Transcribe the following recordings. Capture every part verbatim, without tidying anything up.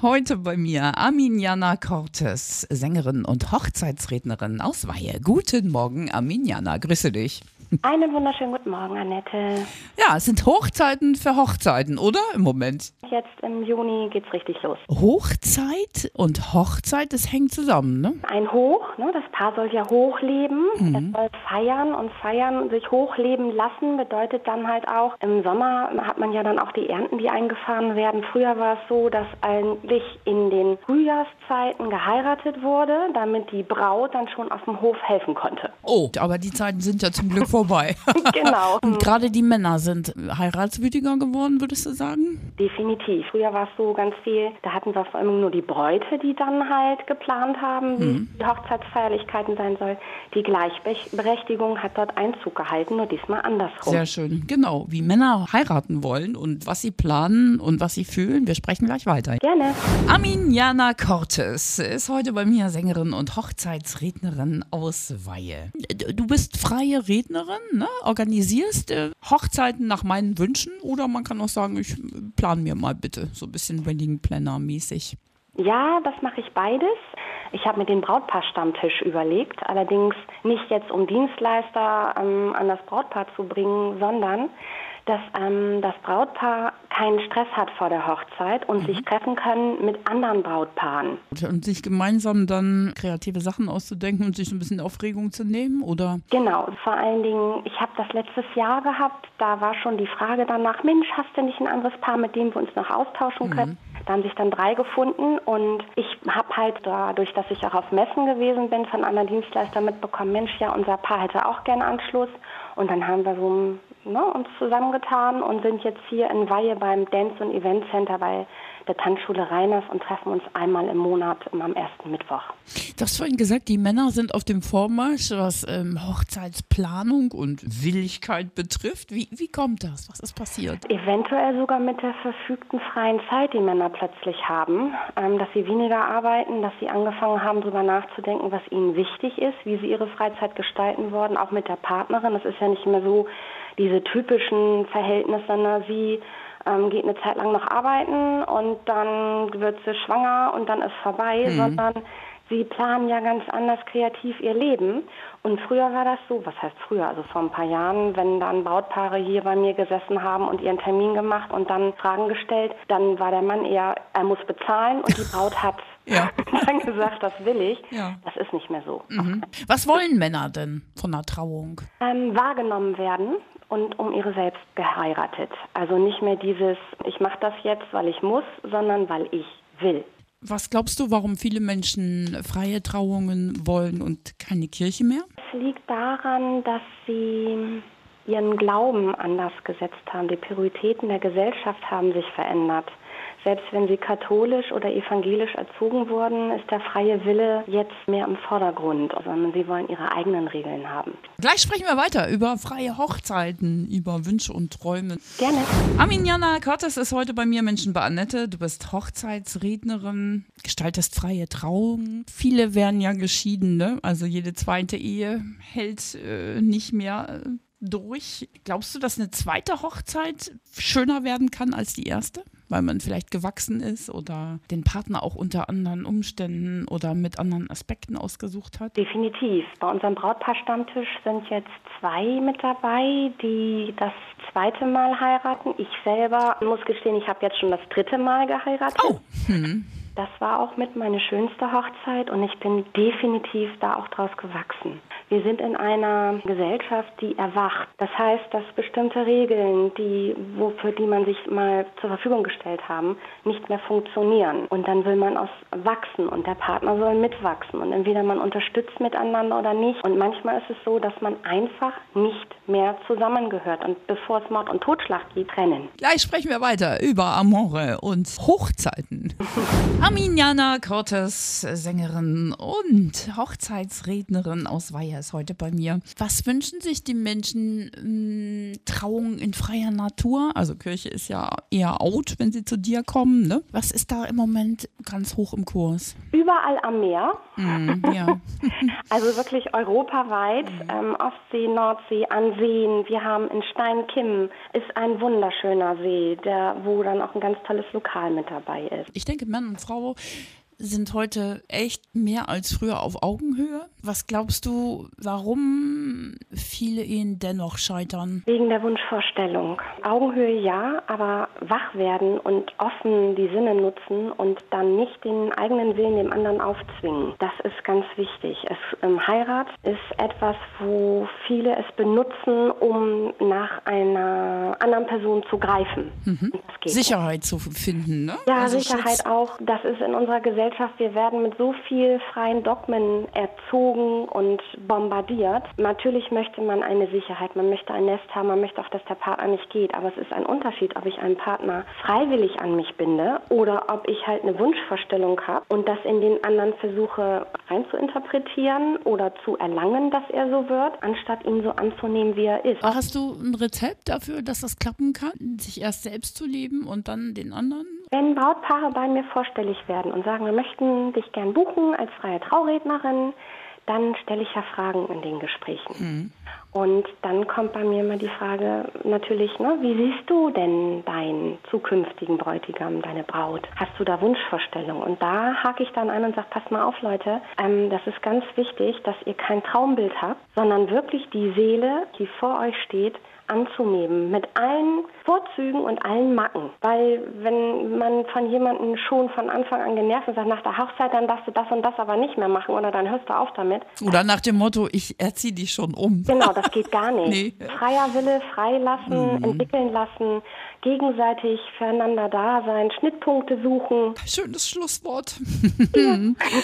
Heute bei mir Arminjana Cortes, Sängerin und Hochzeitsrednerin aus Weihe. Guten Morgen, Arminjana, grüße dich. Einen wunderschönen guten Morgen, Annette. Ja, es sind Hochzeiten für Hochzeiten, oder? Im Moment. Jetzt im Juni geht's richtig los. Hochzeit und Hochzeit, das hängt zusammen, ne? Ein Hoch, ne? Das Paar soll ja hochleben. Mhm. Es soll feiern und feiern, sich hochleben lassen, bedeutet dann halt auch, im Sommer hat man ja dann auch die Ernten, die eingefahren werden. Früher war es so, dass eigentlich in den Frühjahrszeiten geheiratet wurde, damit die Braut dann schon auf dem Hof helfen konnte. Oh, aber die Zeiten sind ja zum Glück vorbei. Genau. Und gerade die Männer sind heiratswütiger geworden, würdest du sagen? Definitiv. Früher war es so ganz viel, da hatten wir vor allem nur die Bräute, die dann halt geplant haben, wie Mhm. die Hochzeitsfeierlichkeiten sein soll. Die Gleichberechtigung hat dort Einzug gehalten, nur diesmal andersrum. Sehr schön, genau. Wie Männer heiraten wollen und was sie planen und was sie fühlen. Wir sprechen gleich weiter. Gerne. Arminjana Cortes ist heute bei mir Sängerin und Hochzeitsrednerin aus Weihe. Du bist freie Rednerin, ne? Organisierst äh, Hochzeiten nach meinen Wünschen oder man kann auch sagen, ich plane mir mal bitte so ein bisschen Wedding Planner mäßig. Ja, das mache ich beides. Ich habe mir den Brautpaar-Stammtisch überlegt, allerdings nicht jetzt um Dienstleister ähm, an das Brautpaar zu bringen, sondern dass ähm, das Brautpaar keinen Stress hat vor der Hochzeit und mhm. sich treffen können mit anderen Brautpaaren. Und sich gemeinsam dann kreative Sachen auszudenken und sich so ein bisschen Aufregung zu nehmen, oder? Genau, vor allen Dingen, ich habe das letztes Jahr gehabt, da war schon die Frage danach, Mensch, hast du nicht ein anderes Paar, mit dem wir uns noch austauschen können? Mhm. Da haben sich dann drei gefunden und ich habe halt dadurch, dass ich auch auf Messen gewesen bin, von anderen Dienstleistern mitbekommen, Mensch, ja, unser Paar hätte auch gerne Anschluss. Und dann haben wir so ne, uns zusammengetan und sind jetzt hier in Weihe beim Dance- und Event Center bei der Tanzschule Reiners und treffen uns einmal im Monat am ersten Mittwoch. Du hast vorhin gesagt, die Männer sind auf dem Vormarsch, was ähm, Hochzeitsplanung und Willigkeit betrifft. Wie, wie kommt das? Was ist passiert? Eventuell sogar mit der verfügten freien Zeit, die Männer plötzlich haben, ähm, dass sie weniger arbeiten, dass sie angefangen haben, darüber nachzudenken, was ihnen wichtig ist, wie sie ihre Freizeit gestalten wollen, auch mit der Partnerin. Das ist ja nicht mehr so diese typischen Verhältnisse, ne? Sie ähm, geht eine Zeit lang noch arbeiten und dann wird sie schwanger und dann ist vorbei, mhm. sondern sie planen ja ganz anders kreativ ihr Leben. Und früher war das so, was heißt früher, also vor ein paar Jahren, wenn dann Brautpaare hier bei mir gesessen haben und ihren Termin gemacht und dann Fragen gestellt, dann war der Mann eher, er muss bezahlen und die Braut hat ja. dann gesagt, das will ich. Ja. Das ist nicht mehr so. Mhm. Was wollen Männer denn von einer Trauung? Ähm, wahrgenommen werden. Und um ihre selbst geheiratet. Also nicht mehr dieses, ich mache das jetzt, weil ich muss, sondern weil ich will. Was glaubst du, warum viele Menschen freie Trauungen wollen und keine Kirche mehr? Es liegt daran, dass sie ihren Glauben anders gesetzt haben. Die Prioritäten der Gesellschaft haben sich verändert. Selbst wenn sie katholisch oder evangelisch erzogen wurden, ist der freie Wille jetzt mehr im Vordergrund, sondern sie wollen ihre eigenen Regeln haben. Gleich sprechen wir weiter über freie Hochzeiten, über Wünsche und Träume. Gerne. Arminjana Cortes ist heute bei mir, Menschen bei Annette. Du bist Hochzeitsrednerin, gestaltest freie Trauungen. Viele werden ja geschieden, ne? Also jede zweite Ehe hält äh, nicht mehr äh, durch. Glaubst du, dass eine zweite Hochzeit schöner werden kann als die erste? Weil man vielleicht gewachsen ist oder den Partner auch unter anderen Umständen oder mit anderen Aspekten ausgesucht hat? Definitiv. Bei unserem Brautpaar-Stammtisch sind jetzt zwei mit dabei, die das zweite Mal heiraten. Ich selber muss gestehen, ich habe jetzt schon das dritte Mal geheiratet. Oh. Hm. Das war auch mit meine schönste Hochzeit und ich bin definitiv da auch draus gewachsen. Wir sind in einer Gesellschaft, die erwacht. Das heißt, dass bestimmte Regeln, die, wofür die man sich mal zur Verfügung gestellt haben, nicht mehr funktionieren. Und dann will man aus wachsen und der Partner soll mitwachsen. Und entweder man unterstützt miteinander oder nicht. Und manchmal ist es so, dass man einfach nicht mehr zusammengehört. Und bevor es Mord und Totschlag geht, trennen. Gleich sprechen wir weiter über Amore und Hochzeiten. Arminjana Cortes, Sängerin und Hochzeitsrednerin aus Weihe Weiher ist heute bei mir. Was wünschen sich die Menschen? Mh, Trauung in freier Natur? Also Kirche ist ja eher out, wenn sie zu dir kommen. Ne? Was ist da im Moment ganz hoch im Kurs? Überall am Meer. Mm, ja. Also wirklich europaweit. Mm. Ähm, Ostsee, Nordsee, an Seen. Wir haben in Steinkimmen ist ein wunderschöner See, der, wo dann auch ein ganz tolles Lokal mit dabei ist. Ich denke, Mann und Frau sind heute echt mehr als früher auf Augenhöhe. Was glaubst du, warum viele Ehen dennoch scheitern? Wegen der Wunschvorstellung. Augenhöhe ja, aber wach werden und offen die Sinne nutzen und dann nicht den eigenen Willen dem anderen aufzwingen. Das ist ganz wichtig. Es, ähm, Heirat ist etwas, wo viele es benutzen, um nach einer anderen Person zu greifen. Mhm. Sicherheit nicht. Zu finden, ne? Ja, also Sicherheit Schutz. Auch. Das ist in unserer Gesellschaft. Wir werden mit so viel freien Dogmen erzogen und bombardiert. Natürlich möchte man eine Sicherheit, man möchte ein Nest haben, man möchte auch, dass der Partner nicht geht. Aber es ist ein Unterschied, ob ich einen Partner freiwillig an mich binde oder ob ich halt eine Wunschvorstellung habe und das in den anderen versuche reinzuinterpretieren oder zu erlangen, dass er so wird, anstatt ihn so anzunehmen, wie er ist. Hast du ein Rezept dafür, dass das klappen kann, sich erst selbst zu lieben und dann den anderen? Wenn Brautpaare bei mir vorstellig werden und sagen, wir möchten dich gern buchen als freie Traurednerin, dann stelle ich ja Fragen in den Gesprächen. Mhm. Und dann kommt bei mir immer die Frage natürlich, ne, wie siehst du denn deinen zukünftigen Bräutigam, deine Braut? Hast du da Wunschvorstellungen? Und da hake ich dann ein und sage, pass mal auf, Leute, ähm, das ist ganz wichtig, dass ihr kein Traumbild habt, sondern wirklich die Seele, die vor euch steht, anzunehmen, mit allen Vorzügen und allen Macken. Weil wenn man von jemandem schon von Anfang an genervt und sagt, nach der Hochzeit, dann darfst du das und das aber nicht mehr machen oder dann hörst du auf damit. Oder nach dem Motto, ich erziehe dich schon um. Genau, das geht gar nicht. Nee. Freier Wille, freilassen, mhm. entwickeln lassen, gegenseitig füreinander da sein, Schnittpunkte suchen. Schönes Schlusswort. Ja.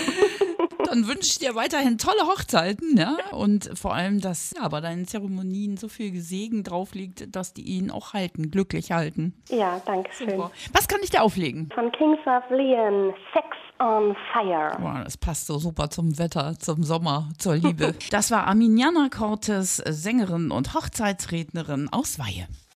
Dann wünsche ich dir weiterhin tolle Hochzeiten, ja, und vor allem, dass ja, bei deinen Zeremonien so viel Segen drauf liegt, dass die ihn auch halten, glücklich halten. Ja, danke schön. Super. Was kann ich dir auflegen? Von Kings of Leon, Sex on Fire. Wow, das passt so super zum Wetter, zum Sommer, zur Liebe. Das war Arminiana Cortes, Sängerin und Hochzeitsrednerin aus Weihe.